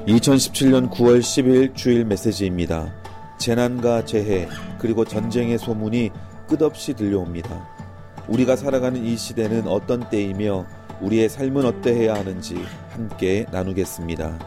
2017년 9월 10일 주일 메시지입니다. 재난과 재해 그리고 전쟁의 소문이 끝없이 들려옵니다. 우리가 살아가는 이 시대는 어떤 때이며 우리의 삶은 어떠해야 하는지 함께 나누겠습니다.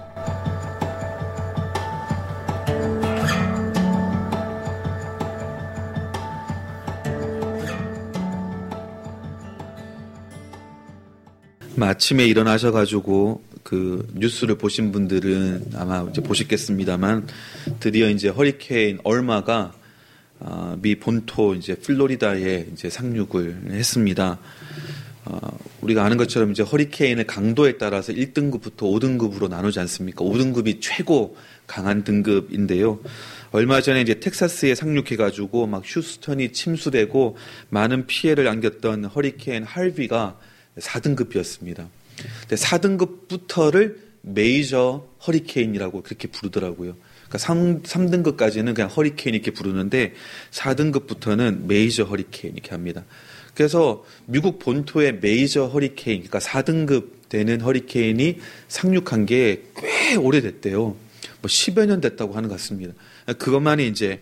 아침에 일어나셔가지고 그 뉴스를 보신 분들은 아마 이제 보셨겠습니다만 드디어 이제 허리케인 얼마가 미 본토 이제 플로리다에 이제 상륙을 했습니다. 우리가 아는 것처럼 이제 허리케인의 강도에 따라서 1등급부터 5등급으로 나누지 않습니까? 5등급이 최고 강한 등급인데요. 얼마 전에 이제 텍사스에 상륙해가지고 막 휴스턴이 침수되고 많은 피해를 안겼던 허리케인 할비가 4등급이었습니다. 근데 4등급부터를 메이저 허리케인이라고 그렇게 부르더라고요. 그러니까 3등급까지는 그냥 허리케인 이렇게 부르는데 4등급부터는 메이저 허리케인 이렇게 합니다. 그래서 미국 본토의 메이저 허리케인, 그러니까 4등급 되는 허리케인이 상륙한 게 꽤 오래됐대요. 뭐 10여 년 됐다고 하는 것 같습니다. 그것만이 이제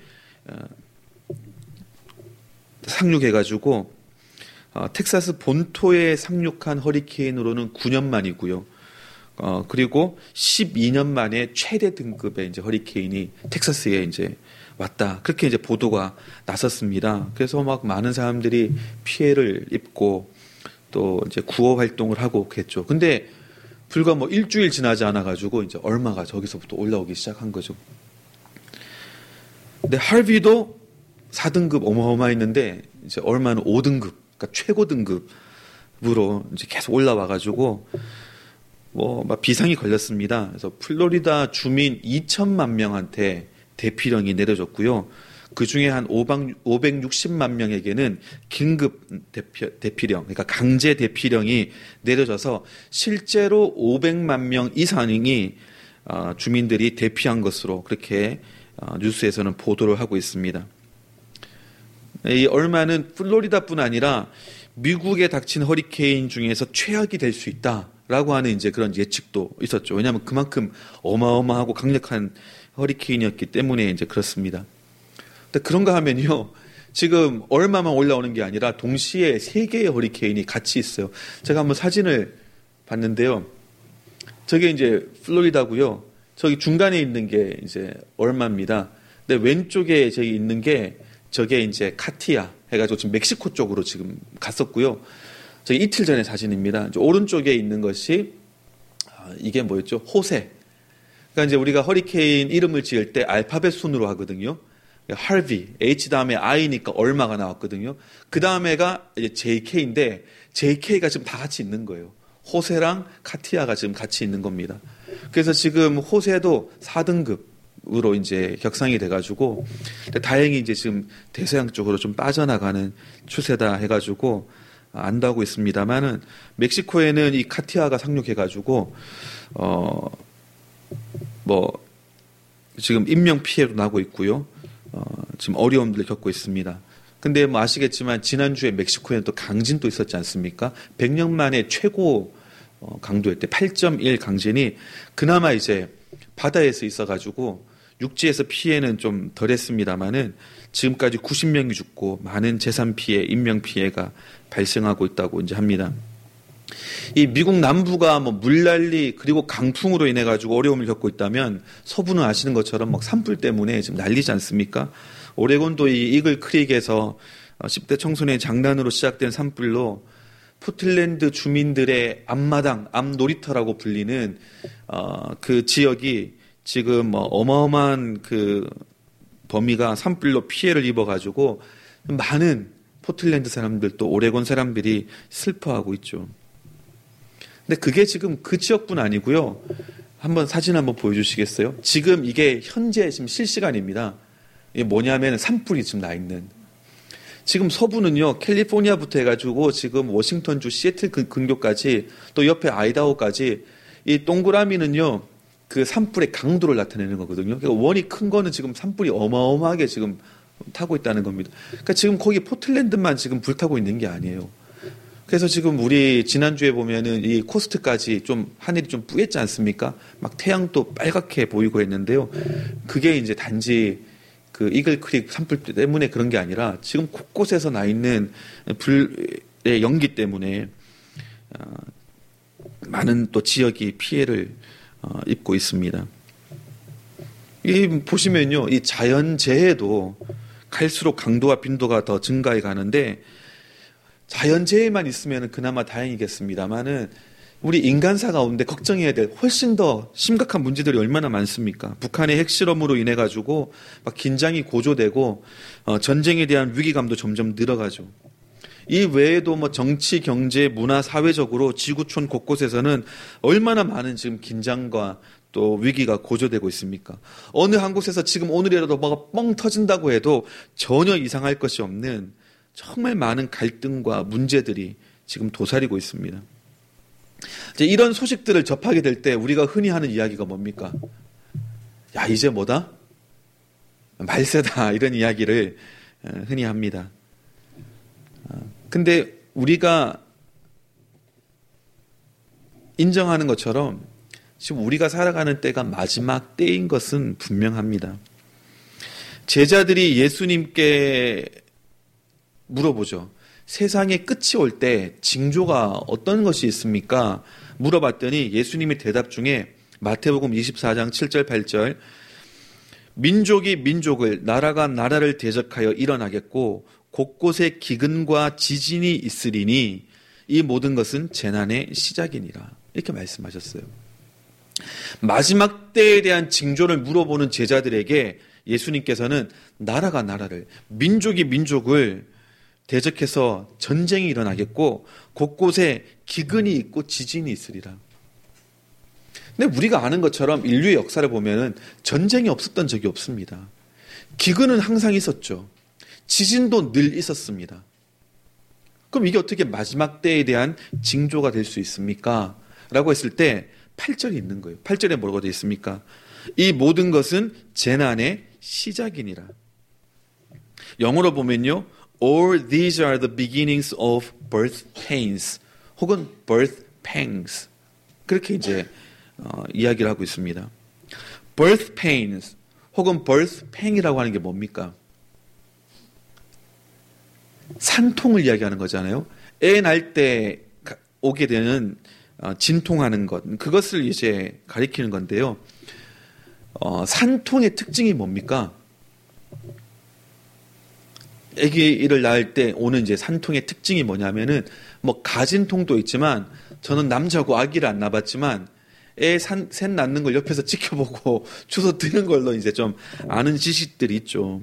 상륙해가지고 텍사스 본토에 상륙한 허리케인으로는 9년 만이고요. 그리고 12년 만에 최대 등급의 이제 허리케인이 텍사스에 이제 왔다. 그렇게 이제 보도가 났었습니다. 그래서 막 많은 사람들이 피해를 입고 또 이제 구호 활동을 하고 그랬죠. 근데 불과 뭐 일주일 지나지 않아가지고 이제 얼마가 저기서부터 올라오기 시작한 거죠. 근데 할비도 4등급 어마어마했는데 이제 얼마는 5등급. 그러니까 최고 등급으로 이제 계속 올라와가지고 뭐 막 비상이 걸렸습니다. 그래서 플로리다 주민 2천만 명한테 대피령이 내려졌고요. 그 중에 한 560만 명에게는 긴급 대피령, 그러니까 강제 대피령이 내려져서 실제로 500만 명 이상이 주민들이 대피한 것으로 그렇게 뉴스에서는 보도를 하고 있습니다. 이 얼마는 플로리다뿐 아니라 미국에 닥친 허리케인 중에서 최악이 될 수 있다라고 하는 이제 그런 예측도 있었죠. 왜냐하면 그만큼 어마어마하고 강력한 허리케인이었기 때문에 이제 그렇습니다. 근데 그런가 하면요, 지금 얼마만 올라오는 게 아니라 동시에 3개의 허리케인이 같이 있어요. 제가 한번 사진을 봤는데요. 저게 이제 플로리다고요. 저기 중간에 있는 게 이제 얼마입니다. 근데 왼쪽에 저기 있는 게 저게 이제 카티아 해가지고 지금 멕시코 쪽으로 지금 갔었고요. 저기 이틀 전의 사진입니다. 이제 오른쪽에 있는 것이 이게 뭐였죠? 호세. 그러니까 이제 우리가 허리케인 이름을 지을 때 알파벳 순으로 하거든요. 할비, H 다음에 I니까 얼마가 나왔거든요. 그 다음에가 이제 JK인데 JK가 지금 다 같이 있는 거예요. 호세랑 카티아가 지금 같이 있는 겁니다. 그래서 지금 호세도 4등급으로 이제 격상이 돼가지고 다행히 이제 지금 대서양 쪽으로 좀 빠져나가는 추세다 해가지고 안다고 있습니다만은 멕시코에는 이 카티아가 상륙해가지고 뭐 지금 인명 피해도 나고 있고요. 지금 어려움들을 겪고 있습니다. 근데 뭐 아시겠지만 지난주에 멕시코에는 또 강진도 있었지 않습니까? 100년 만에 최고 강도일 때 8.1 강진이 그나마 이제 바다에서 있어가지고 육지에서 피해는 좀 덜했습니다만은 지금까지 90명이 죽고 많은 재산 피해, 인명 피해가 발생하고 있다고 이제 합니다. 이 미국 남부가 뭐 물난리 그리고 강풍으로 인해 가지고 어려움을 겪고 있다면 서부는 아시는 것처럼 막 산불 때문에 지금 난리지 않습니까? 오레곤도 이 이글 크릭에서 10대 청소년의 장난으로 시작된 산불로 포틀랜드 주민들의 앞마당, 앞놀이터라고 불리는 그 지역이 지금 어마어마한 그 범위가 산불로 피해를 입어가지고 많은 포틀랜드 사람들 또 오레곤 사람들이 슬퍼하고 있죠. 근데 그게 지금 그 지역뿐 아니고요. 한번 사진 한번 보여주시겠어요? 지금 이게 현재 지금 실시간입니다. 이게 뭐냐면 산불이 지금 나 있는. 지금 서부는요, 캘리포니아부터 해가지고 지금 워싱턴주 시애틀 근교까지 또 옆에 아이다호까지 이 동그라미는요, 그 산불의 강도를 나타내는 거거든요. 그러니까 원이 큰 거는 지금 산불이 어마어마하게 지금 타고 있다는 겁니다. 그러니까 지금 거기 포틀랜드만 지금 불타고 있는 게 아니에요. 그래서 지금 우리 지난주에 보면은 이 코스트까지 좀 하늘이 좀 뿌였지 않습니까? 막 태양도 빨갛게 보이고 했는데요. 그게 이제 단지 그 이글 크릭 산불 때문에 그런 게 아니라 지금 곳곳에서 나 있는 불의 연기 때문에 많은 또 지역이 피해를 입고 있습니다. 이 보시면요, 이 자연재해도 갈수록 강도와 빈도가 더 증가해 가는데 자연재해만 있으면 그나마 다행이겠습니다만은 우리 인간사 가운데 걱정해야 될 훨씬 더 심각한 문제들이 얼마나 많습니까? 북한의 핵실험으로 인해 가지고 막 긴장이 고조되고 전쟁에 대한 위기감도 점점 늘어가죠. 이 외에도 뭐 정치, 경제, 문화, 사회적으로 지구촌 곳곳에서는 얼마나 많은 지금 긴장과 또 위기가 고조되고 있습니까? 어느 한 곳에서 지금 오늘이라도 뭐가 뻥 터진다고 해도 전혀 이상할 것이 없는 정말 많은 갈등과 문제들이 지금 도사리고 있습니다. 이제 이런 소식들을 접하게 될 때 우리가 흔히 하는 이야기가 뭡니까? 야, 이제 뭐다? 말세다. 이런 이야기를 흔히 합니다. 근데 우리가 인정하는 것처럼 지금 우리가 살아가는 때가 마지막 때인 것은 분명합니다. 제자들이 예수님께 물어보죠. 세상의 끝이 올 때 징조가 어떤 것이 있습니까? 물어봤더니 예수님의 대답 중에 마태복음 24장 7절 8절 민족이 민족을 나라가 나라를 대적하여 일어나겠고 곳곳에 기근과 지진이 있으리니 이 모든 것은 재난의 시작이니라. 이렇게 말씀하셨어요. 마지막 때에 대한 징조를 물어보는 제자들에게 예수님께서는 나라가 나라를, 민족이 민족을 대적해서 전쟁이 일어나겠고 곳곳에 기근이 있고 지진이 있으리라. 근데 우리가 아는 것처럼 인류의 역사를 보면은 전쟁이 없었던 적이 없습니다. 기근은 항상 있었죠. 지진도 늘 있었습니다. 그럼 이게 어떻게 마지막 때에 대한 징조가 될 수 있습니까? 라고 했을 때 8절이 있는 거예요. 8절에 뭐라고 되어 있습니까? 이 모든 것은 재난의 시작이니라. 영어로 보면요. All these are the beginnings of birth pains 혹은 birth pangs 그렇게 이제 이야기를 하고 있습니다. birth pains 혹은 birth pang이라고 하는 게 뭡니까? 산통을 이야기하는 거잖아요. 애 날 때 오게 되는 진통하는 것 그것을 이제 가리키는 건데요. 산통의 특징이 뭡니까? 아기를 낳을 때 오는 이제 산통의 특징이 뭐냐면은 뭐 가진통도 있지만 저는 남자고 아기를 안 낳았지만 셋 낳는 걸 옆에서 지켜보고 주워 드는 걸로 이제 좀 아는 지식들이 있죠.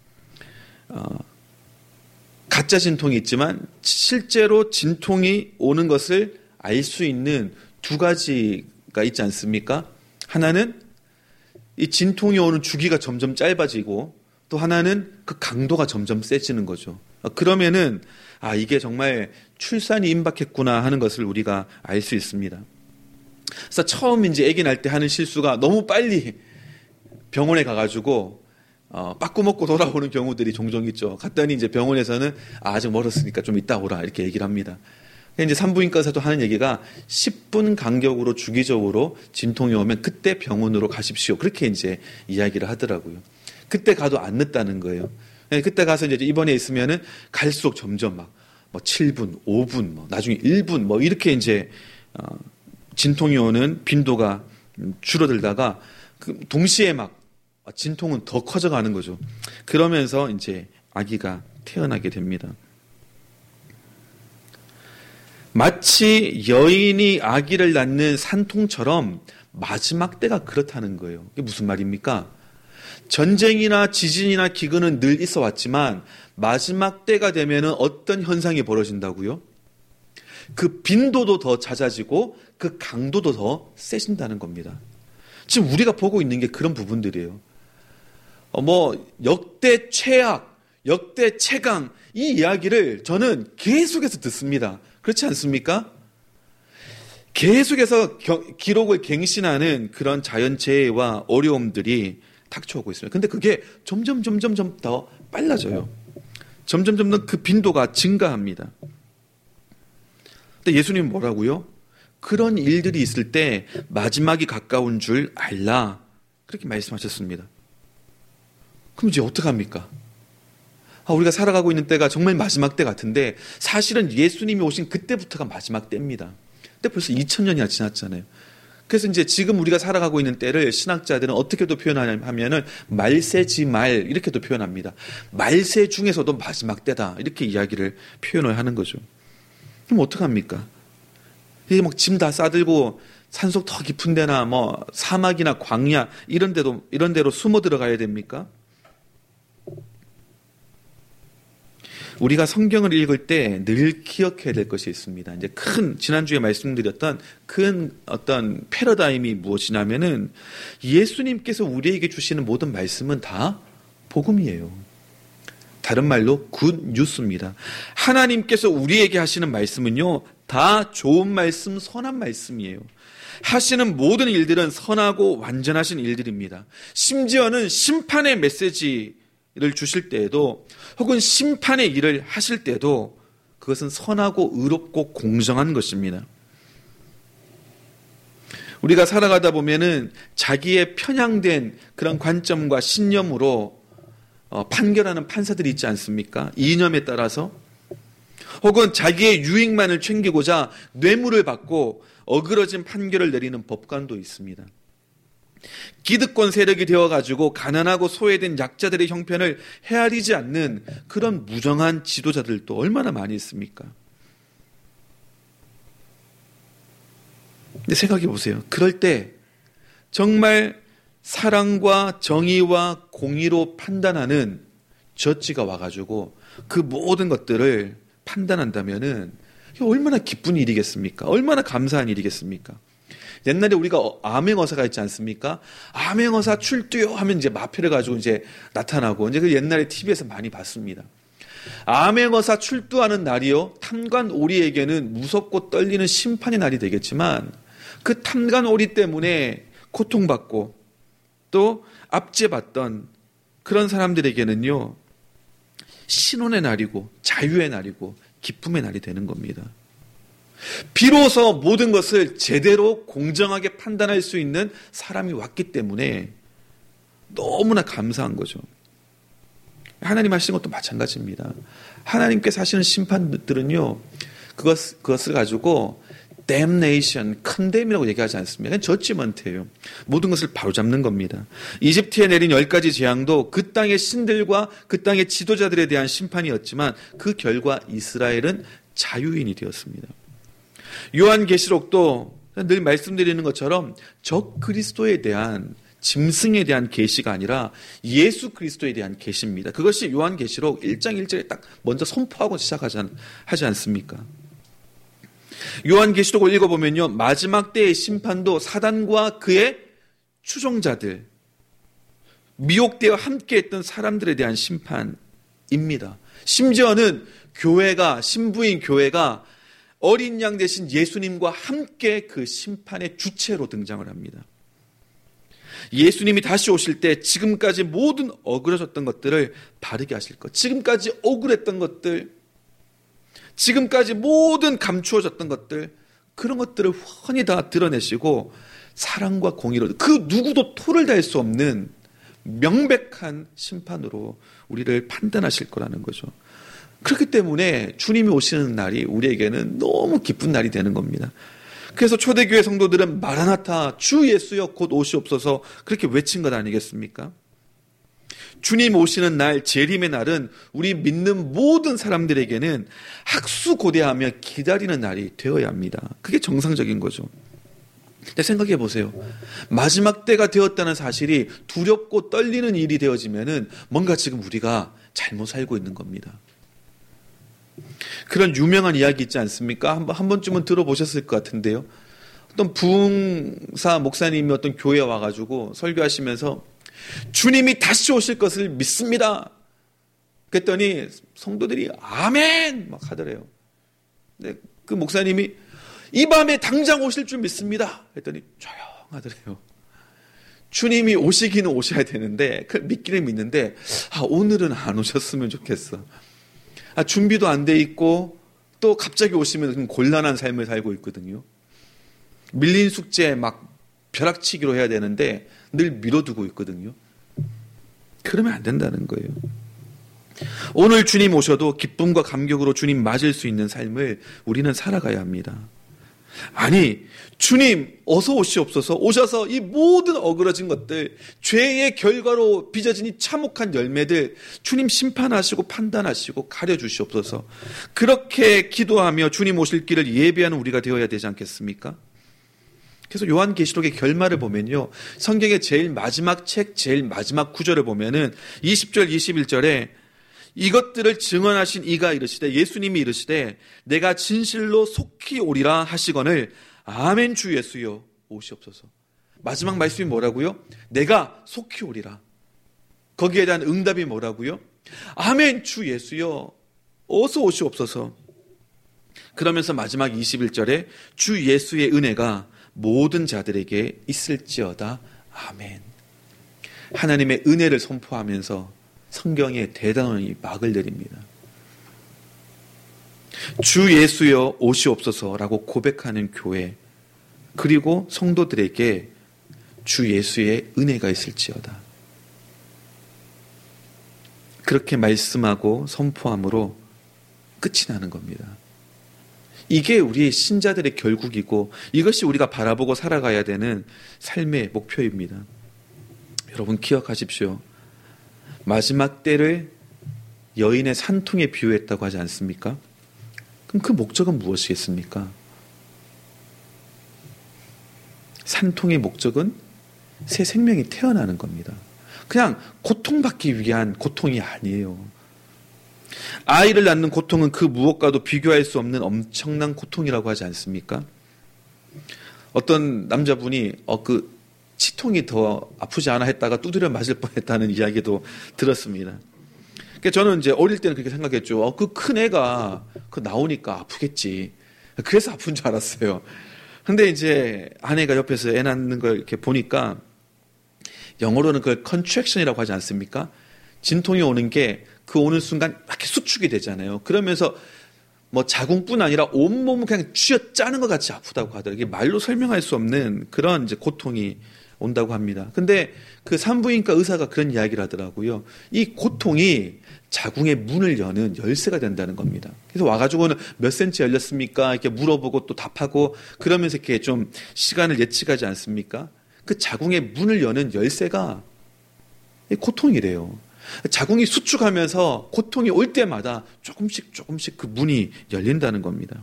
가짜 진통이 있지만 실제로 진통이 오는 것을 알 수 있는 두 가지가 있지 않습니까? 하나는 이 진통이 오는 주기가 점점 짧아지고 또 하나는 그 강도가 점점 세지는 거죠. 그러면은 이게 정말 출산이 임박했구나 하는 것을 우리가 알 수 있습니다. 그래서 처음 이제 아기 날 때 하는 실수가 너무 빨리 병원에 가가지고 빠꾸 먹고 돌아오는 경우들이 종종 있죠. 갔더니 이제 병원에서는 아직 멀었으니까 좀 이따 오라 이렇게 얘기를 합니다. 이제 산부인과 의사도 하는 얘기가 10분 간격으로 주기적으로 진통이 오면 그때 병원으로 가십시오. 그렇게 이제 이야기를 하더라고요. 그때 가도 안 늦다는 거예요. 그때 가서 이제 입원해 있으면은 갈수록 점점 막 뭐 7분, 5분, 뭐 나중에 1분 뭐 이렇게 이제 진통이 오는 빈도가 줄어들다가 동시에 막 진통은 더 커져가는 거죠. 그러면서 이제 아기가 태어나게 됩니다. 마치 여인이 아기를 낳는 산통처럼 마지막 때가 그렇다는 거예요. 이게 무슨 말입니까? 전쟁이나 지진이나 기근은 늘 있어 왔지만 마지막 때가 되면은 어떤 현상이 벌어진다고요? 그 빈도도 더 잦아지고 그 강도도 더 세진다는 겁니다. 지금 우리가 보고 있는 게 그런 부분들이에요. 뭐 역대 최악, 역대 최강 이 이야기를 저는 계속해서 듣습니다. 그렇지 않습니까? 계속해서 기록을 갱신하는 그런 자연재해와 어려움들이 닥쳐오고 있습니다. 근데 그게 점점 더 빨라져요. 점점 그 빈도가 증가합니다. 근데 예수님은 뭐라고요? 그런 일들이 있을 때 마지막이 가까운 줄 알라. 그렇게 말씀하셨습니다. 그럼 이제 어떡합니까? 우리가 살아가고 있는 때가 정말 마지막 때 같은데 사실은 예수님이 오신 그때부터가 마지막 때입니다. 근데 벌써 2000년이나 지났잖아요. 그래서 이제 지금 우리가 살아가고 있는 때를 신학자들은 어떻게도 표현하냐면은 말세지말 이렇게도 표현합니다. 말세 중에서도 마지막 때다 이렇게 이야기를 표현을 하는 거죠. 그럼 어떡합니까? 이게 막 짐 다 싸들고 산속 더 깊은 데나 뭐 사막이나 광야 이런 데로 숨어 들어가야 됩니까? 우리가 성경을 읽을 때 늘 기억해야 될 것이 있습니다. 이제 지난주에 말씀드렸던 큰 어떤 패러다임이 무엇이냐면은 예수님께서 우리에게 주시는 모든 말씀은 다 복음이에요. 다른 말로 굿 뉴스입니다. 하나님께서 우리에게 하시는 말씀은요, 다 좋은 말씀, 선한 말씀이에요. 하시는 모든 일들은 선하고 완전하신 일들입니다. 심지어는 심판의 메시지를 주실 때에도 혹은 심판의 일을 하실 때도 그것은 선하고 의롭고 공정한 것입니다. 우리가 살아가다 보면은 자기의 편향된 그런 관점과 신념으로 판결하는 판사들이 있지 않습니까? 이념에 따라서 혹은 자기의 유익만을 챙기고자 뇌물을 받고 어그러진 판결을 내리는 법관도 있습니다. 기득권 세력이 되어가지고 가난하고 소외된 약자들의 형편을 헤아리지 않는 그런 무정한 지도자들도 얼마나 많이 있습니까? 근데 생각해 보세요. 그럴 때 정말 사랑과 정의와 공의로 판단하는 저지가 와가지고 그 모든 것들을 판단한다면은 얼마나 기쁜 일이겠습니까? 얼마나 감사한 일이겠습니까? 옛날에 우리가 암행어사가 있지 않습니까? 암행어사 출두요 하면 이제 마패를 가지고 이제 나타나고 이제 그 옛날에 TV에서 많이 봤습니다. 암행어사 출두하는 날이요, 탐관오리에게는 무섭고 떨리는 심판의 날이 되겠지만 그 탐관오리 때문에 고통받고 또 압제받던 그런 사람들에게는요, 신혼의 날이고 자유의 날이고 기쁨의 날이 되는 겁니다. 비로소 모든 것을 제대로 공정하게 판단할 수 있는 사람이 왔기 때문에 너무나 감사한 거죠. 하나님 하시는 것도 마찬가지입니다. 하나님께서 하시는 심판들은요, 그것을 가지고 damnation, condemn이라고 얘기하지 않습니다. 저지먼트예요. 모든 것을 바로잡는 겁니다. 이집트에 내린 10가지 재앙도 그 땅의 신들과 그 땅의 지도자들에 대한 심판이었지만 그 결과 이스라엘은 자유인이 되었습니다. 요한계시록도 늘 말씀드리는 것처럼 적 그리스도에 대한 짐승에 대한 계시가 아니라 예수 그리스도에 대한 계시입니다. 그것이 요한계시록 1장 1절에 딱 먼저 선포하고 하지 않습니까? 요한계시록을 읽어보면요, 마지막 때의 심판도 사단과 그의 추종자들, 미혹되어 함께했던 사람들에 대한 심판입니다. 심지어는 교회가, 신부인 교회가 어린 양 대신 예수님과 함께 그 심판의 주체로 등장을 합니다. 예수님이 다시 오실 때 지금까지 모든 어그러졌던 것들을 바르게 하실 것, 지금까지 억울했던 것들, 지금까지 모든 감추어졌던 것들, 그런 것들을 훤히 다 드러내시고 사랑과 공의로 그 누구도 토를 달 수 없는 명백한 심판으로 우리를 판단하실 거라는 거죠. 그렇기 때문에 주님이 오시는 날이 우리에게는 너무 기쁜 날이 되는 겁니다. 그래서 초대교회 성도들은 마라나타, 주 예수여 곧 오시옵소서 그렇게 외친 것 아니겠습니까? 주님 오시는 날, 재림의 날은 우리 믿는 모든 사람들에게는 학수고대하며 기다리는 날이 되어야 합니다. 그게 정상적인 거죠. 근데 생각해 보세요. 마지막 때가 되었다는 사실이 두렵고 떨리는 일이 되어지면은 뭔가 지금 우리가 잘못 살고 있는 겁니다. 그런 유명한 이야기 있지 않습니까? 한 번쯤은 들어보셨을 것 같은데요. 어떤 부흥사 목사님이 어떤 교회에 와가지고 설교하시면서 주님이 다시 오실 것을 믿습니다. 그랬더니 성도들이 아멘 막 하더래요. 근데 그 목사님이 이 밤에 당장 오실 줄 믿습니다. 그랬더니 조용하더래요. 주님이 오시기는 오셔야 되는데 믿기는 믿는데 오늘은 안 오셨으면 좋겠어. 준비도 안 돼 있고 또 갑자기 오시면 곤란한 삶을 살고 있거든요. 밀린 숙제 막 벼락치기로 해야 되는데 늘 미뤄두고 있거든요. 그러면 안 된다는 거예요. 오늘 주님 오셔도 기쁨과 감격으로 주님 맞을 수 있는 삶을 우리는 살아가야 합니다. 아니, 주님 어서 오시옵소서, 오셔서 이 모든 어그러진 것들, 죄의 결과로 빚어진 이 참혹한 열매들 주님 심판하시고 판단하시고 가려주시옵소서. 그렇게 기도하며 주님 오실 길을 예비하는 우리가 되어야 되지 않겠습니까? 그래서 요한계시록의 결말을 보면요, 성경의 제일 마지막 책 제일 마지막 구절을 보면은 20절 21절에 이것들을 증언하신 이가 이르시되, 예수님이 이르시되 내가 진실로 속히 오리라 하시거늘 아멘 주 예수여 오시옵소서. 마지막 말씀이 뭐라고요? 내가 속히 오리라. 거기에 대한 응답이 뭐라고요? 아멘 주 예수여 어서 오시옵소서. 그러면서 마지막 21절에 주 예수의 은혜가 모든 자들에게 있을지어다. 아멘. 하나님의 은혜를 선포하면서 성경에 대단히 막을 내립니다. 주 예수여 오시옵소서라고 고백하는 교회, 그리고 성도들에게 주 예수의 은혜가 있을지어다. 그렇게 말씀하고 선포함으로 끝이 나는 겁니다. 이게 우리 신자들의 결국이고 이것이 우리가 바라보고 살아가야 되는 삶의 목표입니다. 여러분 기억하십시오. 마지막 때를 여인의 산통에 비유했다고 하지 않습니까? 그럼 그 목적은 무엇이겠습니까? 산통의 목적은 새 생명이 태어나는 겁니다. 그냥 고통받기 위한 고통이 아니에요. 아이를 낳는 고통은 그 무엇과도 비교할 수 없는 엄청난 고통이라고 하지 않습니까? 어떤 남자분이 그 치통이 더 아프지 않아 했다가 두드려 맞을 뻔했다는 이야기도 들었습니다. 저는 이제 어릴 때는 그렇게 생각했죠. 그 큰 애가 나오니까 아프겠지. 그래서 아픈 줄 알았어요. 근데 이제 아내가 옆에서 애 낳는 걸 이렇게 보니까 영어로는 그걸 컨트랙션이라고 하지 않습니까? 진통이 오는 게 그 오는 순간 이렇게 수축이 되잖아요. 그러면서 뭐 자궁뿐 아니라 온몸을 그냥 쥐어짜는 것 같이 아프다고 하더라고요. 이게 말로 설명할 수 없는 그런 이제 고통이 온다고 합니다. 근데 그 산부인과 의사가 그런 이야기를 하더라고요. 이 고통이 자궁의 문을 여는 열쇠가 된다는 겁니다. 그래서 와가지고는 몇 센치 열렸습니까? 이렇게 물어보고 또 답하고 그러면서 이렇게 좀 시간을 예측하지 않습니까? 그 자궁의 문을 여는 열쇠가 고통이래요. 자궁이 수축하면서 고통이 올 때마다 조금씩 그 문이 열린다는 겁니다.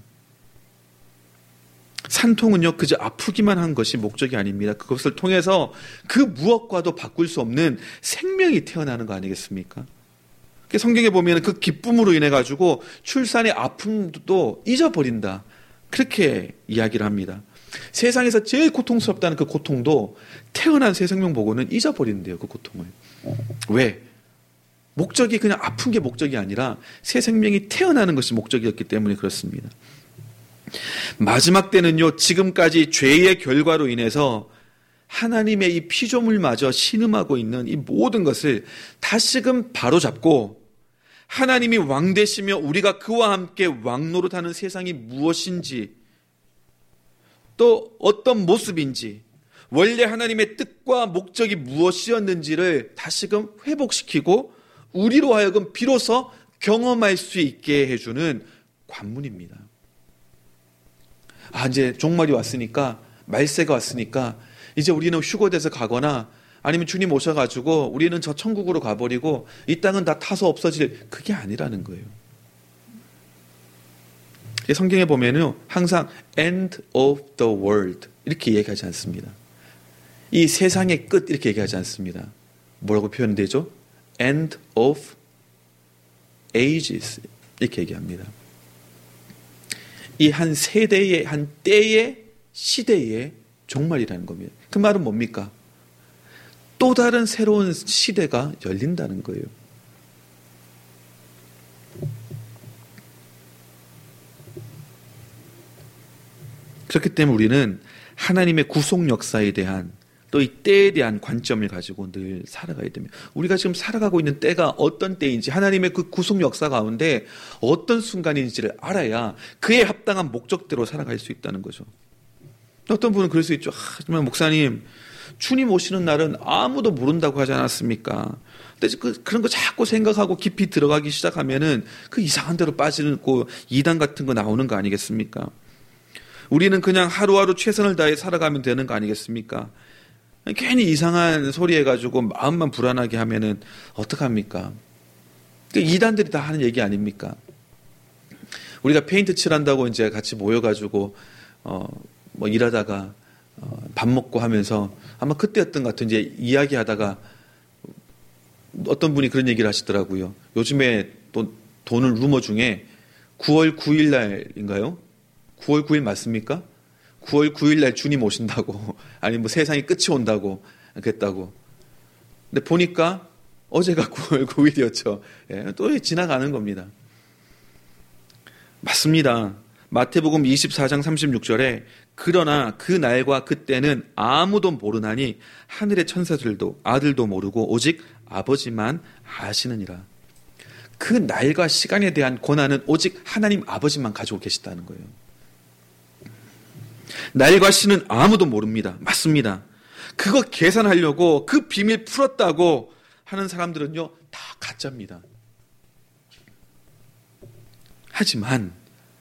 산통은요, 그저 아프기만 한 것이 목적이 아닙니다. 그것을 통해서 그 무엇과도 바꿀 수 없는 생명이 태어나는 거 아니겠습니까? 성경에 보면 그 기쁨으로 인해 가지고 출산의 아픔도 잊어버린다. 그렇게 이야기를 합니다. 세상에서 제일 고통스럽다는 그 고통도 태어난 새 생명 보고는 잊어버린대요, 그 고통을. 왜? 목적이 그냥 아픈 게 목적이 아니라 새 생명이 태어나는 것이 목적이었기 때문에 그렇습니다. 마지막 때는요, 지금까지 죄의 결과로 인해서 하나님의 이 피조물마저 신음하고 있는 이 모든 것을 다시금 바로잡고 하나님이 왕 되시며 우리가 그와 함께 왕노릇하는 세상이 무엇인지, 또 어떤 모습인지, 원래 하나님의 뜻과 목적이 무엇이었는지를 다시금 회복시키고 우리로 하여금 비로소 경험할 수 있게 해주는 관문입니다. 이제 종말이 왔으니까, 말세가 왔으니까 이제 우리는 휴거돼서 가거나 아니면 주님 오셔가지고 우리는 저 천국으로 가버리고 이 땅은 다 타서 없어질, 그게 아니라는 거예요. 성경에 보면은 항상 end of the world 이렇게 얘기하지 않습니다. 이 세상의 끝 이렇게 얘기하지 않습니다. 뭐라고 표현되죠? end of ages 이렇게 얘기합니다. 이 한 세대의, 한 때의, 시대의 종말이라는 겁니다. 그 말은 뭡니까? 또 다른 새로운 시대가 열린다는 거예요. 그렇기 때문에 우리는 하나님의 구속 역사에 대한 또 이 때에 대한 관점을 가지고 늘 살아가야 됩니다. 우리가 지금 살아가고 있는 때가 어떤 때인지 하나님의 그 구속 역사 가운데 어떤 순간인지를 알아야 그에 합당한 목적대로 살아갈 수 있다는 거죠. 어떤 분은 그럴 수 있죠. 하지만 목사님, 주님 오시는 날은 아무도 모른다고 하지 않았습니까? 근데 그런 거 자꾸 생각하고 깊이 들어가기 시작하면은 그 이상한 데로 빠지는 이단 같은 거 나오는 거 아니겠습니까? 우리는 그냥 하루하루 최선을 다해 살아가면 되는 거 아니겠습니까? 괜히 이상한 소리 해가지고 마음만 불안하게 하면은 어떡합니까? 이단들이 다 하는 얘기 아닙니까? 우리가 페인트 칠한다고 이제 같이 모여가지고 뭐 일하다가 밥 먹고 하면서 아마 그때였던 것 같은 이제 이야기하다가 어떤 분이 그런 얘기를 하시더라고요. 요즘에 또 도는 루머 중에 9월 9일 날인가요? 9월 9일 맞습니까? 9월 9일 날 주님 오신다고, 아니 뭐 세상이 끝이 온다고 그랬다고. 근데 보니까 어제가 9월 9일이었죠. 예, 또 지나가는 겁니다. 맞습니다. 마태복음 24장 36절에 그러나 그 날과 그때는 아무도 모르나니 하늘의 천사들도 아들도 모르고 오직 아버지만 아시느니라. 그 날과 시간에 대한 권한은 오직 하나님 아버지만 가지고 계시다는 거예요. 날과 시는 아무도 모릅니다. 맞습니다. 그거 계산하려고 그 비밀 풀었다고 하는 사람들은요, 다 가짜입니다. 하지만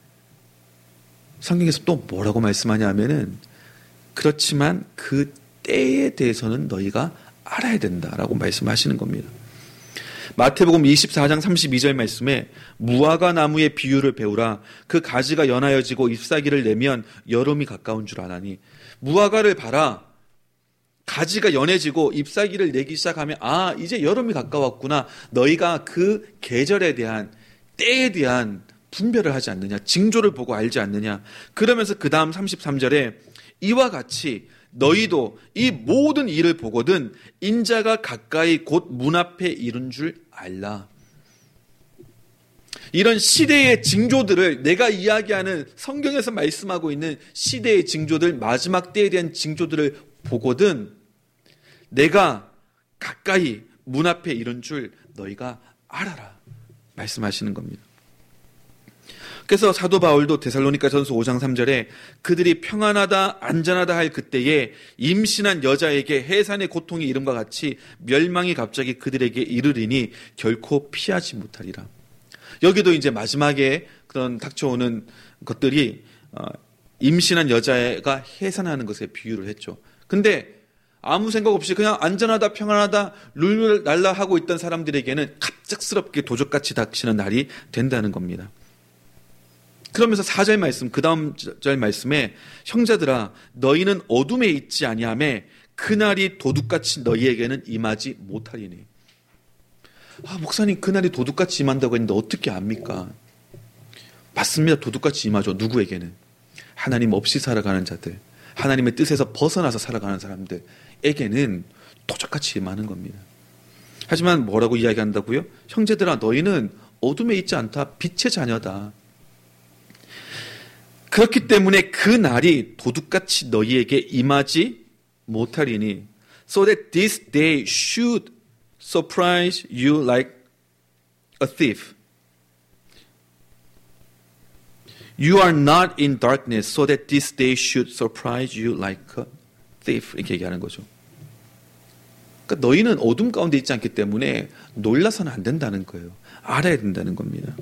성경에서 또 뭐라고 말씀하냐면은 그렇지만 그 때에 대해서는 너희가 알아야 된다라고 말씀하시는 겁니다. 마태복음 24장 32절 말씀에 무화과 나무의 비유를 배우라. 그 가지가 연하여지고 잎사귀를 내면 여름이 가까운 줄 아나니. 무화과를 봐라. 가지가 연해지고 잎사귀를 내기 시작하면 이제 여름이 가까웠구나. 너희가 그 계절에 대한 때에 대한 분별을 하지 않느냐. 징조를 보고 알지 않느냐. 그러면서 그 다음 33절에 이와 같이 너희도 이 모든 일을 보거든 인자가 가까이 곧 문 앞에 이른 줄 알라. 이런 시대의 징조들을 내가 이야기하는 성경에서 말씀하고 있는 시대의 징조들, 마지막 때에 대한 징조들을 보거든 내가 가까이 문 앞에 이른 줄 너희가 알아라 말씀하시는 겁니다. 그래서 사도 바울도 데살로니가전서 5장 3절에 그들이 평안하다 안전하다 할 그때에 임신한 여자에게 해산의 고통이 이름과 같이 멸망이 갑자기 그들에게 이르리니 결코 피하지 못하리라. 여기도 이제 마지막에 그런 닥쳐오는 것들이 임신한 여자가 해산하는 것에 비유를 했죠. 근데 아무 생각 없이 그냥 안전하다 평안하다 룰루랄라 하고 있던 사람들에게는 갑작스럽게 도적같이 닥치는 날이 된다는 겁니다. 그러면서 4절 말씀, 그 다음 절 말씀에 형제들아 너희는 어둠에 있지 아니하매 그날이 도둑같이 너희에게는 임하지 못하리니. 목사님 그날이 도둑같이 임한다고 했는데 어떻게 압니까? 맞습니다. 도둑같이 임하죠. 누구에게는? 하나님 없이 살아가는 자들, 하나님의 뜻에서 벗어나서 살아가는 사람들에게는 도적같이 임하는 겁니다. 하지만 뭐라고 이야기한다고요? 형제들아 너희는 어둠에 있지 않다. 빛의 자녀다. 그렇기 때문에 그 날이 도둑같이 너희에게 임하지 못하리니 so that this day should surprise you like a thief. You are not in darkness so that this day should surprise you like a thief. 이렇게 얘기하는 거죠. 그러니까 너희는 어둠 가운데 있지 않기 때문에 놀라서는 안 된다는 거예요. 알아야 된다는 겁니다.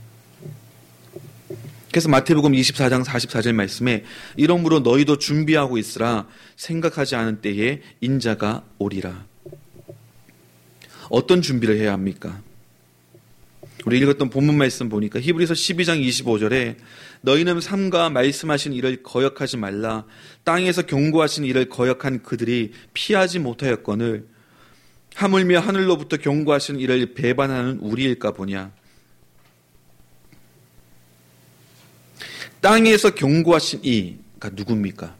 그래서 마태복음 24장 44절 말씀에 이러므로 너희도 준비하고 있으라. 생각하지 않은 때에 인자가 오리라. 어떤 준비를 해야 합니까? 우리 읽었던 본문 말씀 보니까 히브리서 12장 25절에 너희는 삼가 말씀하신 일을 거역하지 말라. 땅에서 경고하신 일을 거역한 그들이 피하지 못하였거늘 하물며 하늘로부터 경고하신 일을 배반하는 우리일까 보냐. 땅에서 경고하신 이가 누굽니까?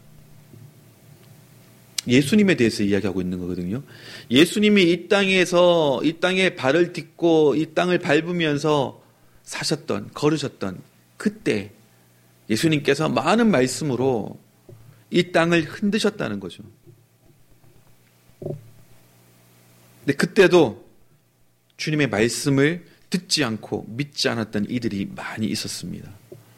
예수님에 대해서 이야기하고 있는 거거든요. 예수님이 이 땅에 발을 딛고 이 땅을 밟으면서 사셨던, 걸으셨던 그때 예수님께서 많은 말씀으로 이 땅을 흔드셨다는 거죠. 근데 그때도 주님의 말씀을 듣지 않고 믿지 않았던 이들이 많이 있었습니다.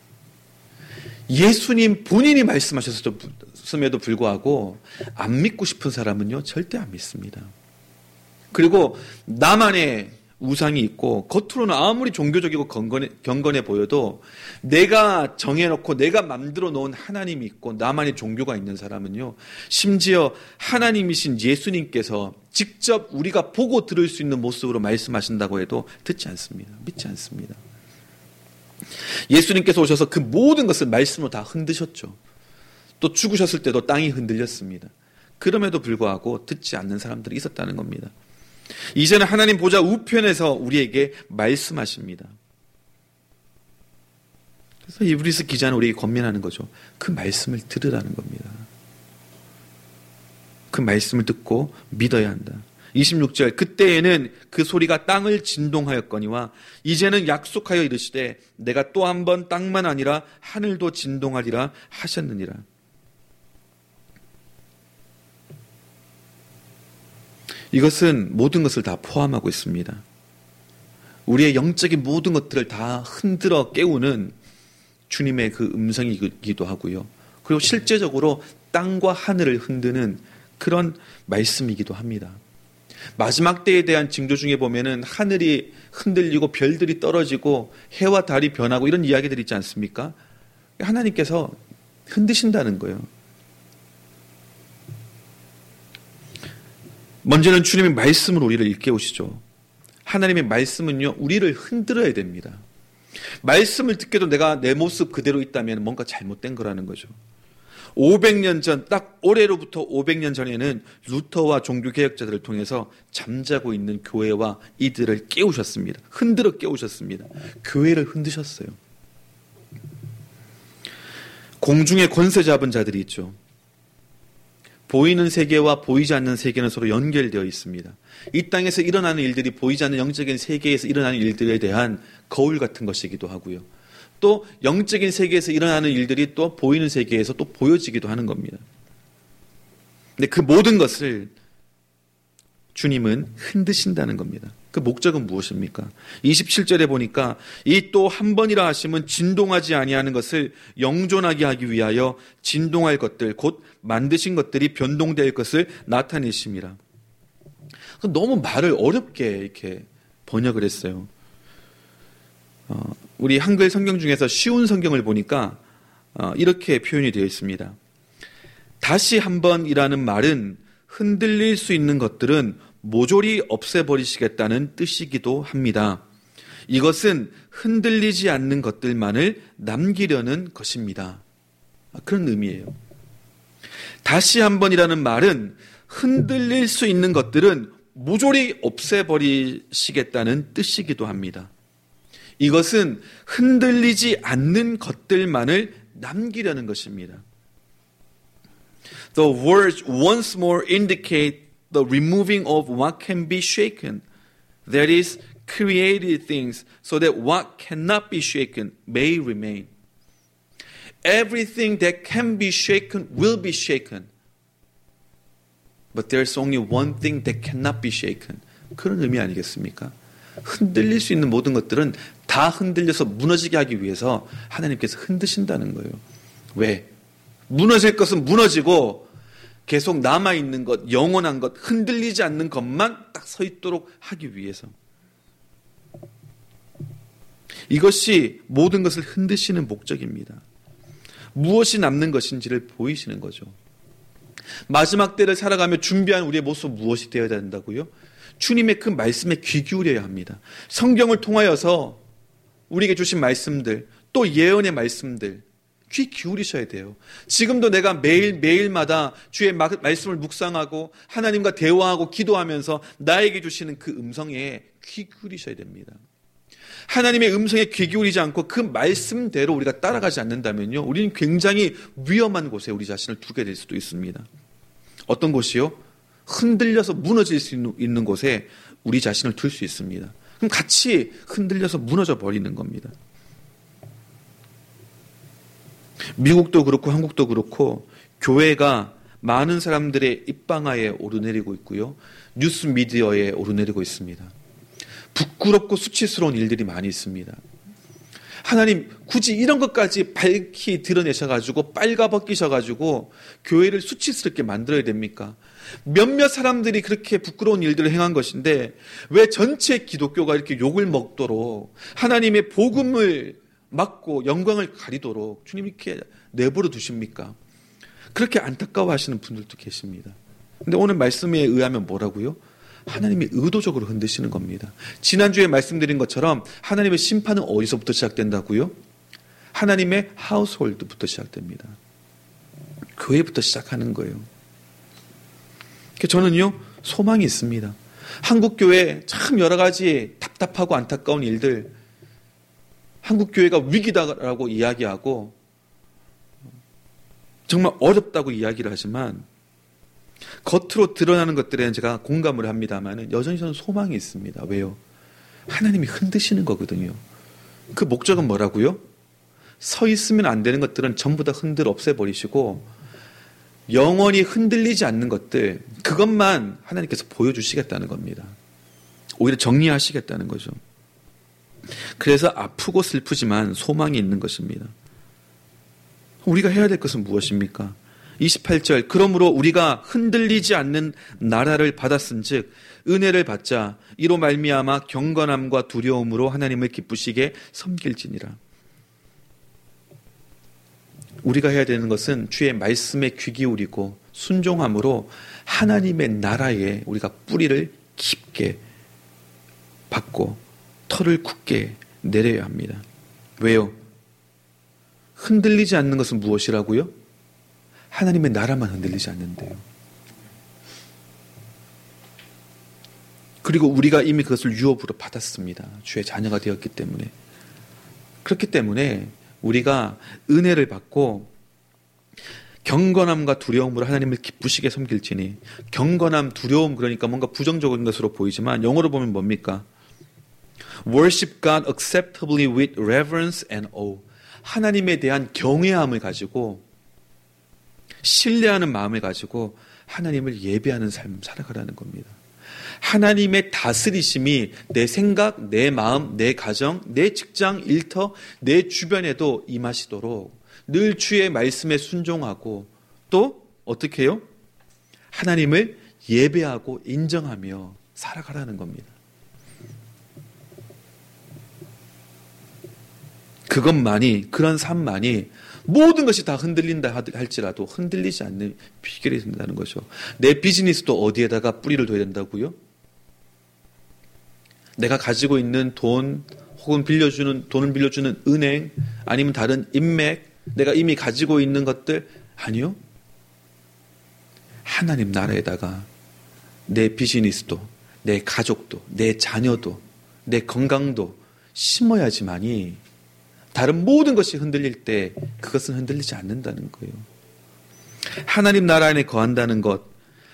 예수님 본인이 말씀하셨음에도 불구하고 안 믿고 싶은 사람은요, 절대 안 믿습니다. 그리고 나만의 우상이 있고 겉으로는 아무리 종교적이고 경건해 보여도 내가 정해놓고 내가 만들어 놓은 하나님이 있고 나만의 종교가 있는 사람은요, 심지어 하나님이신 예수님께서 직접 우리가 보고 들을 수 있는 모습으로 말씀하신다고 해도 듣지 않습니다. 믿지 않습니다. 예수님께서 오셔서 그 모든 것을 말씀으로 다 흔드셨죠. 또 죽으셨을 때도 땅이 흔들렸습니다. 그럼에도 불구하고 듣지 않는 사람들이 있었다는 겁니다. 이제는 하나님 보좌 우편에서 우리에게 말씀하십니다. 그래서 이브리스 기자는 우리에게 권면하는 거죠. 그 말씀을 들으라는 겁니다. 그 말씀을 듣고 믿어야 한다. 26절, 그때에는 그 소리가 땅을 진동하였거니와 이제는 약속하여 이르시되 내가 또 한 번 땅만 아니라 하늘도 진동하리라 하셨느니라. 이것은 모든 것을 다 포함하고 있습니다. 우리의 영적인 모든 것들을 다 흔들어 깨우는 주님의 그 음성이기도 하고요. 그리고 실제적으로 땅과 하늘을 흔드는 그런 말씀이기도 합니다. 마지막 때에 대한 징조 중에 보면은 하늘이 흔들리고 별들이 떨어지고 해와 달이 변하고 이런 이야기들이 있지 않습니까? 하나님께서 흔드신다는 거예요. 먼저는 주님의 말씀으로 우리를 일깨우시죠. 하나님의 말씀은요, 우리를 흔들어야 됩니다. 말씀을 듣게도 내가 내 모습 그대로 있다면 뭔가 잘못된 거라는 거죠. 500년 전, 딱 올해로부터 500년 전에는 루터와 종교개혁자들을 통해서 잠자고 있는 교회와 이들을 깨우셨습니다. 흔들어 깨우셨습니다. 교회를 흔드셨어요. 공중에 권세 잡은 자들이 있죠. 보이는 세계와 보이지 않는 세계는 서로 연결되어 있습니다. 이 땅에서 일어나는 일들이 보이지 않는 영적인 세계에서 일어나는 일들에 대한 거울 같은 것이기도 하고요. 또 영적인 세계에서 일어나는 일들이 또 보이는 세계에서 또 보여지기도 하는 겁니다. 근데 그 모든 것을 주님은 흔드신다는 겁니다. 그 목적은 무엇입니까? 27절에 보니까 이 또 한 번이라 하심은 진동하지 아니하는 것을 영존하게 하기 위하여 진동할 것들 곧 만드신 것들이 변동될 것을 나타내심이라. 너무 말을 어렵게 이렇게 번역을 했어요. 우리 한글 성경 중에서 쉬운 성경을 보니까 이렇게 표현이 되어 있습니다. 다시 한 번이라는 말은 흔들릴 수 있는 것들은 모조리 없애버리시겠다는 뜻이기도 합니다. 이것은 흔들리지 않는 것들만을 남기려는 것입니다. 그런 의미예요. 다시 한 번이라는 말은 흔들릴 수 있는 것들은 모조리 없애버리시겠다는 뜻이기도 합니다. 이것은 흔들리지 않는 것들만을 남기려는 것입니다. The words once more indicate the removing of what can be shaken, that is, created things, so that what cannot be shaken may remain. Everything that can be shaken will be shaken. But there's only one thing that cannot be shaken. 그런 의미 아니겠습니까? 흔들릴 수 있는 모든 것들은 다 흔들려서 무너지게 하기 위해서 하나님께서 흔드신다는 거예요. 왜? 무너질 것은 무너지고 계속 남아있는 것, 영원한 것, 흔들리지 않는 것만 딱 서 있도록 하기 위해서. 이것이 모든 것을 흔드시는 목적입니다. 무엇이 남는 것인지를 보이시는 거죠. 마지막 때를 살아가며 준비한 우리의 모습 무엇이 되어야 된다고요? 주님의 그 말씀에 귀 기울여야 합니다. 성경을 통하여서 우리에게 주신 말씀들, 또 예언의 말씀들, 귀 기울이셔야 돼요. 지금도 내가 매일마다 주의 말씀을 묵상하고 하나님과 대화하고 기도하면서 나에게 주시는 그 음성에 귀 기울이셔야 됩니다. 하나님의 음성에 귀 기울이지 않고 그 말씀대로 우리가 따라가지 않는다면요, 우리는 굉장히 위험한 곳에 우리 자신을 두게 될 수도 있습니다. 어떤 곳이요? 흔들려서 무너질 수 있는 곳에 우리 자신을 둘 수 있습니다. 그럼 같이 흔들려서 무너져 버리는 겁니다. 미국도 그렇고 한국도 그렇고 교회가 많은 사람들의 입방아에 오르내리고 있고요. 뉴스 미디어에 오르내리고 있습니다. 부끄럽고 수치스러운 일들이 많이 있습니다. 하나님 굳이 이런 것까지 밝히 드러내셔가지고 빨가벗기셔가지고 교회를 수치스럽게 만들어야 됩니까? 몇몇 사람들이 그렇게 부끄러운 일들을 행한 것인데 왜 전체 기독교가 이렇게 욕을 먹도록 하나님의 복음을 막고 영광을 가리도록 주님 이렇게 내버려 두십니까? 그렇게 안타까워하시는 분들도 계십니다. 근데 오늘 말씀에 의하면 뭐라고요? 하나님이 의도적으로 흔드시는 겁니다. 지난주에 말씀드린 것처럼 하나님의 심판은 어디서부터 시작된다고요? 하나님의 하우스홀드부터 시작됩니다. 교회부터 시작하는 거예요. 저는요, 소망이 있습니다. 한국교회 참 여러 가지 답답하고 안타까운 일들, 한국교회가 위기다라고 이야기하고 정말 어렵다고 이야기를 하지만 겉으로 드러나는 것들에는 제가 공감을 합니다만 여전히 저는 소망이 있습니다. 왜요? 하나님이 흔드시는 거거든요. 그 목적은 뭐라고요? 서 있으면 안 되는 것들은 전부 다 흔들어 없애버리시고 영원히 흔들리지 않는 것들, 그것만 하나님께서 보여주시겠다는 겁니다. 오히려 정리하시겠다는 거죠. 그래서 아프고 슬프지만 소망이 있는 것입니다. 우리가 해야 될 것은 무엇입니까? 28절, 그러므로 우리가 흔들리지 않는 나라를 받았은즉 은혜를 받자 이로 말미암아 경건함과 두려움으로 하나님을 기쁘시게 섬길지니라. 우리가 해야 되는 것은 주의 말씀에 귀 기울이고 순종함으로 하나님의 나라에 우리가 뿌리를 깊게 박고 털을 굳게 내려야 합니다. 왜요? 흔들리지 않는 것은 무엇이라고요? 하나님의 나라만 흔들리지 않는데요. 그리고 우리가 이미 그것을 유업으로 받았습니다. 주의 자녀가 되었기 때문에. 그렇기 때문에 우리가 은혜를 받고 경건함과 두려움으로 하나님을 기쁘시게 섬길지니, 경건함, 두려움, 그러니까 뭔가 부정적인 것으로 보이지만 영어로 보면 뭡니까? Worship God acceptably with reverence and awe. 하나님에 대한 경외함을 가지고 신뢰하는 마음을 가지고 하나님을 예배하는 삶을 살아가라는 겁니다. 하나님의 다스리심이 내 생각, 내 마음, 내 가정, 내 직장, 일터, 내 주변에도 임하시도록 늘 주의 말씀에 순종하고 또 어떻게 해요? 하나님을 예배하고 인정하며 살아가라는 겁니다. 그것만이, 그런 삶만이 모든 것이 다 흔들린다 할지라도 흔들리지 않는 비결이 된다는 거죠. 내 비즈니스도 어디에다가 뿌리를 둬야 된다고요? 내가 가지고 있는 돈, 혹은 돈을 빌려주는 은행, 아니면 다른 인맥, 내가 이미 가지고 있는 것들, 아니요. 하나님 나라에다가 내 비즈니스도, 내 가족도, 내 자녀도, 내 건강도 심어야지만이 다른 모든 것이 흔들릴 때 그것은 흔들리지 않는다는 거예요. 하나님 나라 안에 거한다는 것,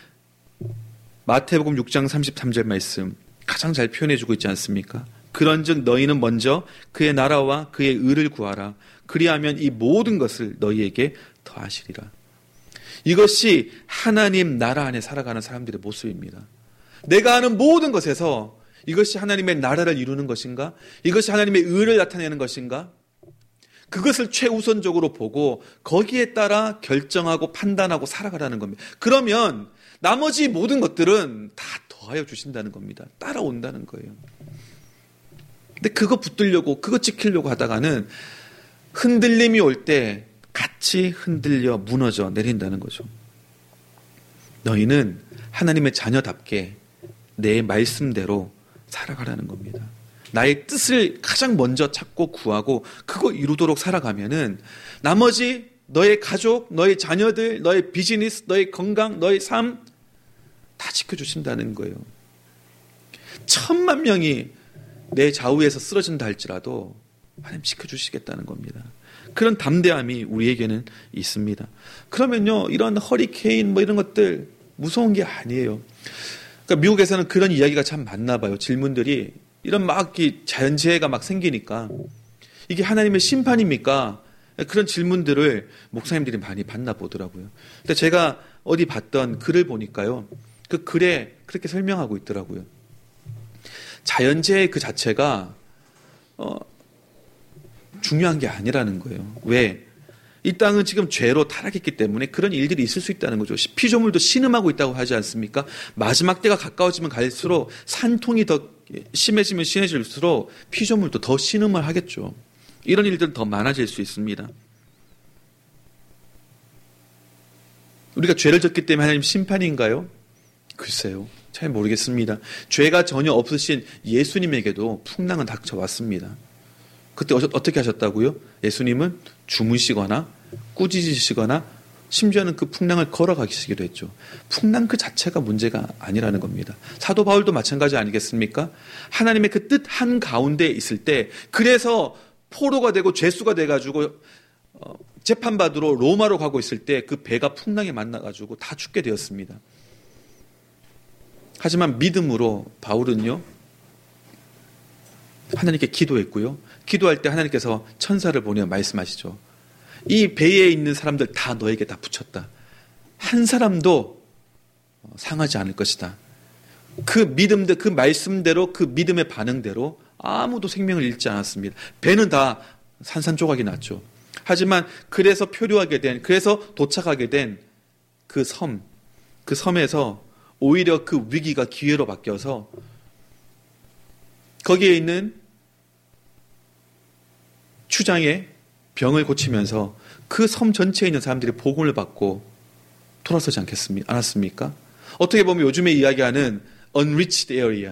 마태복음 6장 33절 말씀 가장 잘 표현해주고 있지 않습니까? 그런즉 너희는 먼저 그의 나라와 그의 의를 구하라. 그리하면 이 모든 것을 너희에게 더하시리라. 이것이 하나님 나라 안에 살아가는 사람들의 모습입니다. 내가 아는 모든 것에서 이것이 하나님의 나라를 이루는 것인가? 이것이 하나님의 의를 나타내는 것인가? 그것을 최우선적으로 보고 거기에 따라 결정하고 판단하고 살아가라는 겁니다. 그러면 나머지 모든 것들은 다 더하여 주신다는 겁니다. 따라온다는 거예요. 근데 그거 붙들려고, 그거 지키려고 하다가는 흔들림이 올 때 같이 흔들려 무너져 내린다는 거죠. 너희는 하나님의 자녀답게 내 말씀대로 살아가라는 겁니다. 나의 뜻을 가장 먼저 찾고 구하고 그거 이루도록 살아가면은 나머지 너의 가족, 너의 자녀들, 너의 비즈니스, 너의 건강, 너의 삶 다 지켜주신다는 거예요. 10,000만 명이 내 좌우에서 쓰러진다 할지라도 하나님 지켜주시겠다는 겁니다. 그런 담대함이 우리에게는 있습니다. 그러면요, 이런 허리케인 이런 것들 무서운 게 아니에요. 그러니까 미국에서는 그런 이야기가 참 많나 봐요. 질문들이 이런 자연재해가 막 생기니까 이게 하나님의 심판입니까? 그런 질문들을 목사님들이 많이 받나 보더라고요. 근데 제가 어디 봤던 글을 보니까요. 그 글에 그렇게 설명하고 있더라고요. 자연재해 그 자체가 중요한 게 아니라는 거예요. 왜? 이 땅은 지금 죄로 타락했기 때문에 그런 일들이 있을 수 있다는 거죠. 피조물도 신음하고 있다고 하지 않습니까? 마지막 때가 가까워지면 갈수록 산통이 더 심해지면 심해질수록 피조물도 더 신음을 하겠죠. 이런 일들은 더 많아질 수 있습니다. 우리가 죄를 졌기 때문에 하나님 심판인가요? 글쎄요. 잘 모르겠습니다. 죄가 전혀 없으신 예수님에게도 풍랑은 닥쳐왔습니다. 그때 어떻게 하셨다고요? 예수님은 주무시거나 꾸짖으시거나 심지어는 그 풍랑을 걸어가시기도 했죠. 풍랑 그 자체가 문제가 아니라는 겁니다. 사도 바울도 마찬가지 아니겠습니까? 하나님의 그 뜻 한가운데 있을 때 그래서 포로가 되고 죄수가 돼가지고 재판받으러 로마로 가고 있을 때 그 배가 풍랑에 만나가지고 다 죽게 되었습니다. 하지만 믿음으로 바울은요, 하나님께 기도했고요. 기도할 때 하나님께서 천사를 보내어 말씀하시죠. 이 배에 있는 사람들 다 너에게 다 붙였다. 한 사람도 상하지 않을 것이다. 그 믿음대, 그 말씀대로, 그 믿음의 반응대로 아무도 생명을 잃지 않았습니다. 배는 다 산산조각이 났죠. 하지만 그래서 표류하게 된, 그래서 도착하게 된 그 섬에서 오히려 그 위기가 기회로 바뀌어서 거기에 있는 추장의 병을 고치면서 그 섬 전체에 있는 사람들이 복음을 받고 돌아서지 않았습니까? 어떻게 보면 요즘에 이야기하는 unreached area,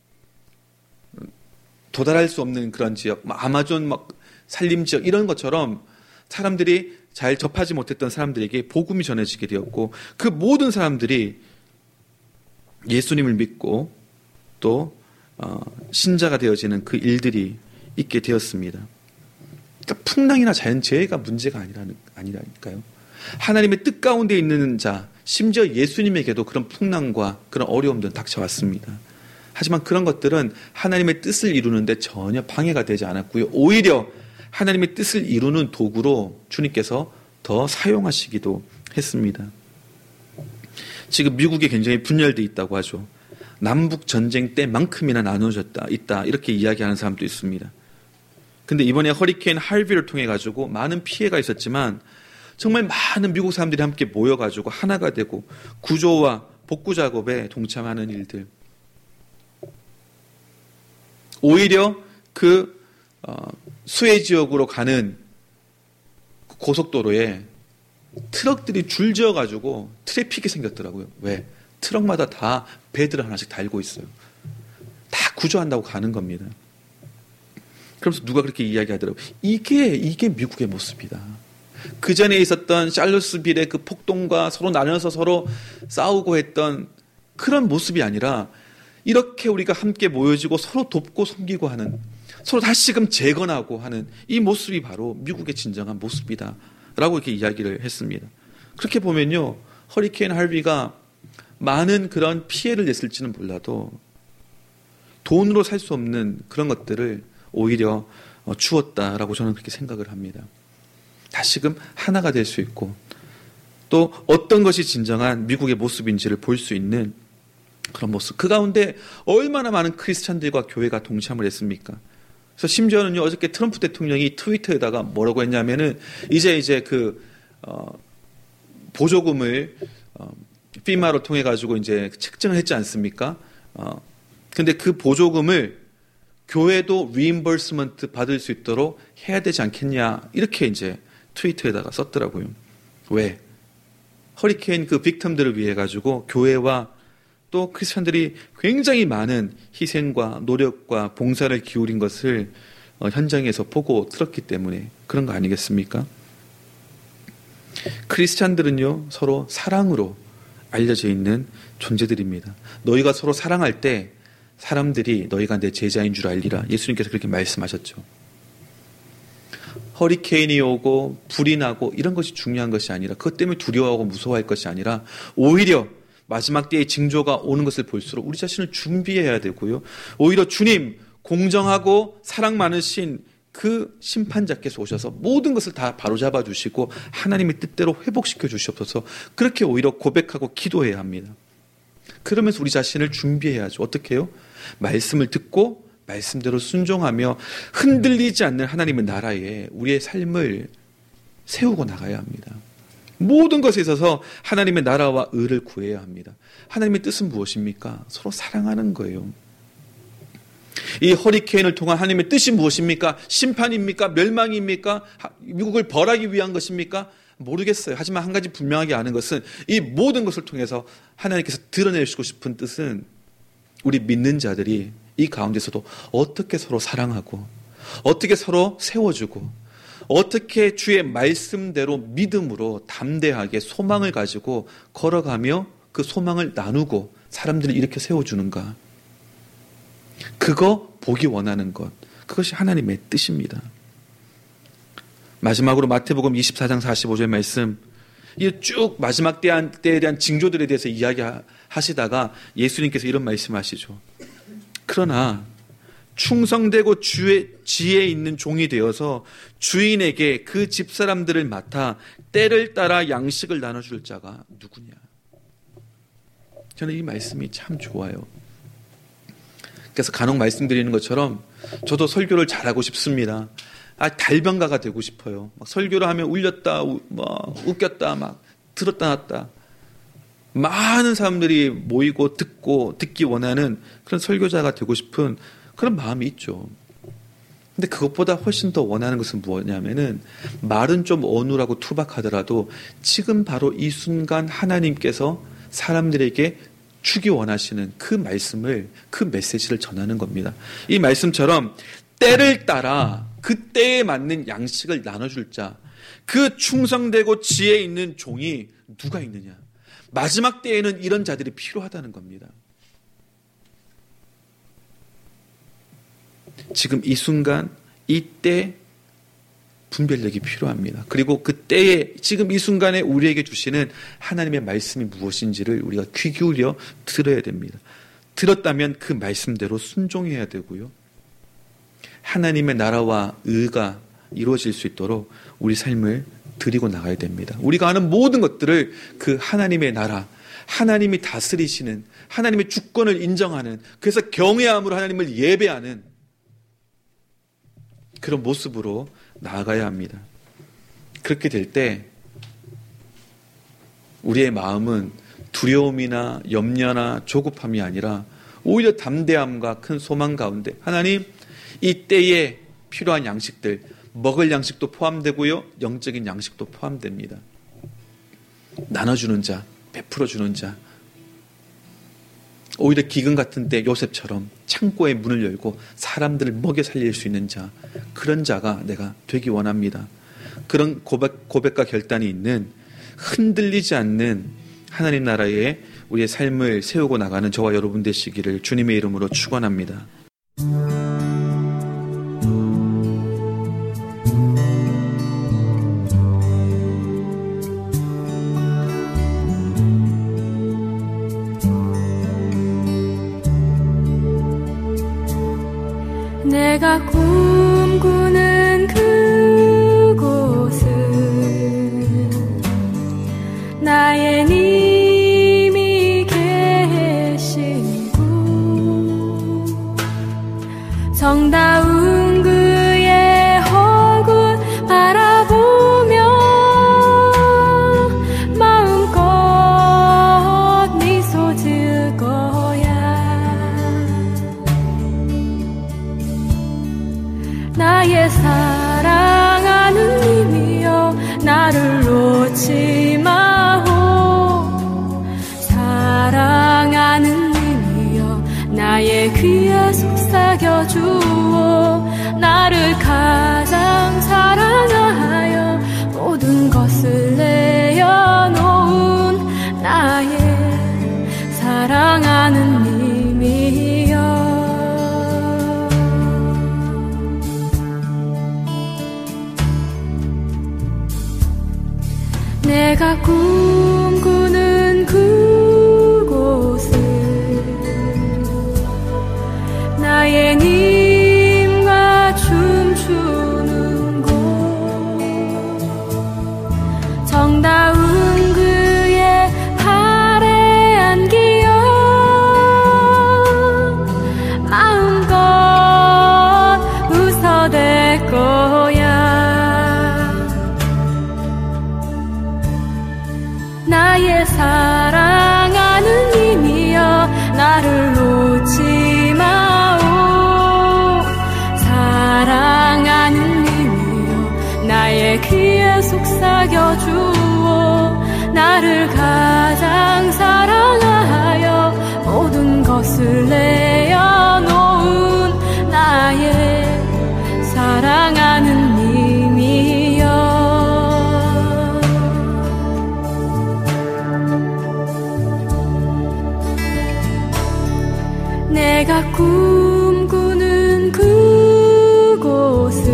도달할 수 없는 그런 지역, 아마존 산림 지역 이런 것처럼 사람들이 잘 접하지 못했던 사람들에게 복음이 전해지게 되었고 그 모든 사람들이 예수님을 믿고 또 신자가 되어지는 그 일들이 있게 되었습니다. 그러니까 풍랑이나 자연재해가 문제가 아니라니까요. 하나님의 뜻 가운데 있는 자, 심지어 예수님에게도 그런 풍랑과 그런 어려움들은 닥쳐왔습니다. 하지만 그런 것들은 하나님의 뜻을 이루는데 전혀 방해가 되지 않았고요. 오히려 하나님의 뜻을 이루는 도구로 주님께서 더 사용하시기도 했습니다. 지금 미국이 굉장히 분열되어 있다고 하죠. 남북 전쟁 때만큼이나 있다 이렇게 이야기하는 사람도 있습니다. 근데 이번에 허리케인 할비를 통해 가지고 많은 피해가 있었지만 정말 많은 미국 사람들이 함께 모여 가지고 하나가 되고 구조와 복구 작업에 동참하는 일들. 오히려 그 수해 지역으로 가는 고속도로에 트럭들이 줄지어 가지고 트래픽이 생겼더라고요. 왜? 트럭마다 다 배들을 하나씩 달고 있어요. 다 구조한다고 가는 겁니다. 그러면서 누가 그렇게 이야기하더라고요. 이게 미국의 모습이다. 그 전에 있었던 샬롯스빌의 그 폭동과 서로 나눠서 서로 싸우고 했던 그런 모습이 아니라 이렇게 우리가 함께 모여지고 서로 돕고 섬기고 하는, 서로 다시금 재건하고 하는 이 모습이 바로 미국의 진정한 모습이다 라고 이렇게 이야기를 했습니다. 그렇게 보면요, 허리케인 할비가 많은 그런 피해를 냈을지는 몰라도 돈으로 살 수 없는 그런 것들을 오히려 주었다라고 저는 그렇게 생각을 합니다. 다시금 하나가 될 수 있고 또 어떤 것이 진정한 미국의 모습인지를 볼 수 있는 그런 모습. 그 가운데 얼마나 많은 크리스찬들과 교회가 동참을 했습니까? 그래서 심지어는요, 어저께 트럼프 대통령이 트위터에다가 뭐라고 했냐면은 이제 그 보조금을 피마로 통해 가지고 이제 책정을 했지 않습니까? 근데 그 보조금을 교회도 리임버스먼트 받을 수 있도록 해야 되지 않겠냐, 이렇게 이제 트위터에다가 썼더라고요. 왜? 허리케인 그 빅텀들을 위해 가지고 교회와 또 크리스천들이 굉장히 많은 희생과 노력과 봉사를 기울인 것을 현장에서 보고 들었기 때문에 그런 거 아니겠습니까? 크리스찬들은요, 서로 사랑으로 알려져 있는 존재들입니다. 너희가 서로 사랑할 때 사람들이 너희가 내 제자인 줄 알리라. 예수님께서 그렇게 말씀하셨죠. 허리케인이 오고 불이 나고 이런 것이 중요한 것이 아니라, 그것 때문에 두려워하고 무서워할 것이 아니라 오히려 마지막 때의 징조가 오는 것을 볼수록 우리 자신을 준비해야 되고요. 오히려 주님, 공정하고 사랑 많으신 그 심판자께서 오셔서 모든 것을 다 바로잡아 주시고 하나님의 뜻대로 회복시켜 주시옵소서. 그렇게 오히려 고백하고 기도해야 합니다. 그러면서 우리 자신을 준비해야죠. 어떻게 해요? 말씀을 듣고 말씀대로 순종하며 흔들리지 않는 하나님의 나라에 우리의 삶을 세우고 나가야 합니다. 모든 것에 있어서 하나님의 나라와 의를 구해야 합니다. 하나님의 뜻은 무엇입니까? 서로 사랑하는 거예요. 이 허리케인을 통한 하나님의 뜻이 무엇입니까? 심판입니까? 멸망입니까? 미국을 벌하기 위한 것입니까? 모르겠어요. 하지만 한 가지 분명하게 아는 것은 이 모든 것을 통해서 하나님께서 드러내시고 싶은 뜻은 우리 믿는 자들이 이 가운데서도 어떻게 서로 사랑하고 어떻게 서로 세워주고 어떻게 주의 말씀대로 믿음으로 담대하게 소망을 가지고 걸어가며 그 소망을 나누고 사람들을 이렇게 세워주는가. 그거 보기 원하는 것. 그것이 하나님의 뜻입니다. 마지막으로 마태복음 24장 45절 말씀. 이 쭉 마지막 때에 대한 징조들에 대해서 이야기하시다가 예수님께서 이런 말씀하시죠. 그러나 충성되고 주의 지혜 있는 종이 되어서 주인에게 그 집사람들을 맡아 때를 따라 양식을 나눠줄 자가 누구냐. 저는 이 말씀이 참 좋아요. 그래서 간혹 말씀드리는 것처럼 저도 설교를 잘하고 싶습니다. 달변가가 되고 싶어요. 막 설교를 하면 울렸다, 웃겼다, 막 들었다 놨다. 많은 사람들이 모이고 듣기 원하는 그런 설교자가 되고 싶은 그런 마음이 있죠. 근데 그것보다 훨씬 더 원하는 것은 뭐냐면은 말은 좀 어눌하고 투박하더라도 지금 바로 이 순간 하나님께서 사람들에게 주기 원하시는 그 말씀을, 그 메시지를 전하는 겁니다. 이 말씀처럼 때를 따라 그 때에 맞는 양식을 나눠줄 자, 그 충성되고 지혜 있는 종이 누가 있느냐. 마지막 때에는 이런 자들이 필요하다는 겁니다. 지금 이 순간, 이때 분별력이 필요합니다. 그리고 그 때에 지금 이 순간에 우리에게 주시는 하나님의 말씀이 무엇인지를 우리가 귀 기울여 들어야 됩니다. 들었다면 그 말씀대로 순종해야 되고요. 하나님의 나라와 의가 이루어질 수 있도록 우리 삶을 드리고 나가야 됩니다. 우리가 아는 모든 것들을 그 하나님의 나라, 하나님이 다스리시는, 하나님의 주권을 인정하는, 그래서 경외함으로 하나님을 예배하는 그런 모습으로 나아가야 합니다. 그렇게 될 때 우리의 마음은 두려움이나 염려나 조급함이 아니라 오히려 담대함과 큰 소망 가운데 하나님, 이 때에 필요한 양식들, 먹을 양식도 포함되고요, 영적인 양식도 포함됩니다. 나눠주는 자, 베풀어주는 자, 오히려 기근 같은 때 요셉처럼 창고의 문을 열고 사람들을 먹여 살릴 수 있는 자, 그런 자가 내가 되기 원합니다. 그런 고백과 결단이 있는 흔들리지 않는 하나님 나라에 우리의 삶을 세우고 나가는 저와 여러분 되시기를 주님의 이름으로 축원합니다. 내가 꿈꾸는 그곳은 나의 님이 계시고 정다운 그의 허군 바라보며 마음껏 미소 지을 거야. 나의 사랑하는 님이여 나를 놓지 마오. 사랑하는 님이여 나의 귀에 속삭여 주오. 나를 가장 사랑하여 모든 것을 내어놓은 나의 사랑하는 님이여. 내가 꿈꾸는 그곳은 나의 님과 춤추 나의 귀에 속삭여 주어 나를 가장 사랑하여 모든 것을 내어놓은 나의 사랑하는 님이여. 내가 꿈꾸는 그곳은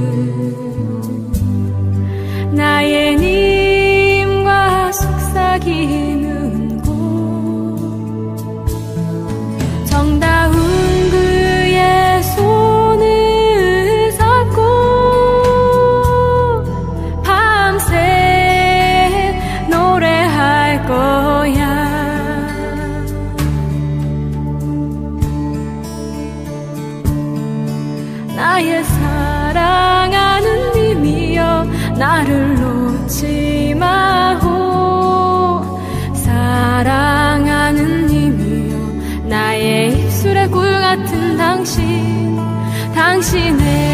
나의 님과 속삭이는 곳, 정다운 그의 손을 잡고 밤새 노래할 거야. 나의 사랑하는 님이여 나를 놓지 마오. 사랑하는 님이여 나의 입술의 꿀 같은 당신, 당신의